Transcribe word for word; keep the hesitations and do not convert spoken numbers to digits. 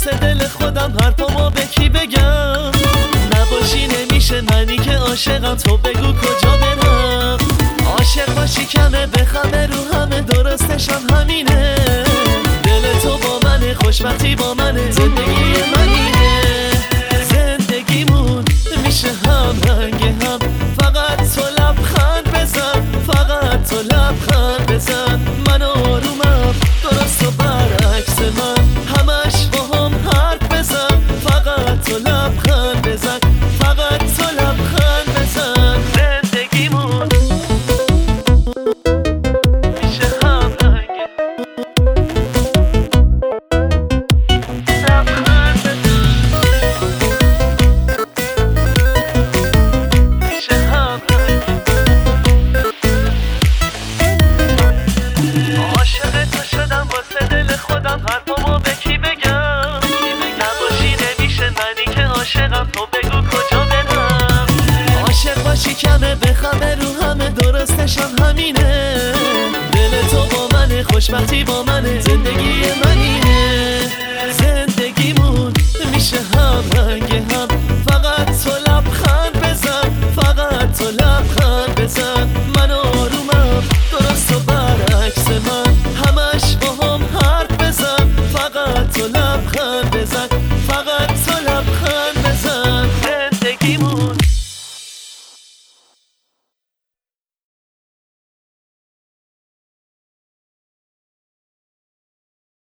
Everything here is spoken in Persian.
واسه دل خودم حرفامو به کی بگم؟ نباشی نمیشه منی که عاشقم، تو بگو کجا برم؟ عاشق باشی کمه بخمه رو همه، درستشم همینه. دل تو با منه، خوشبختی با منه، زندگی منینه. زندگیمون میشه هم رنگ هم، فقط تو لبخند بزن، فقط تو لبخند بزن. من آرومم درست و برعکس من، همش با هم حرف بزن، فقط تو لبخند بزن، فقط تو لبخند بزن. زندگیمون میشه هم رنگ لبخند بزن، میشه هم رنگ. عاشق تو شدم واسه دل خودم، حرفامو به کی بگم؟ نباشی نمیشه منی که عاشقم، تو بگو کجا برم؟ عاشق باشی کمه بخمه رو همه، درستشم همینه. دل تو با منه، خوشبختی با منه، زندگی منینه. زندگیمون میشه هم رنگ هم، فقط تو لبخند بزن، فقط تو لبخند بزن.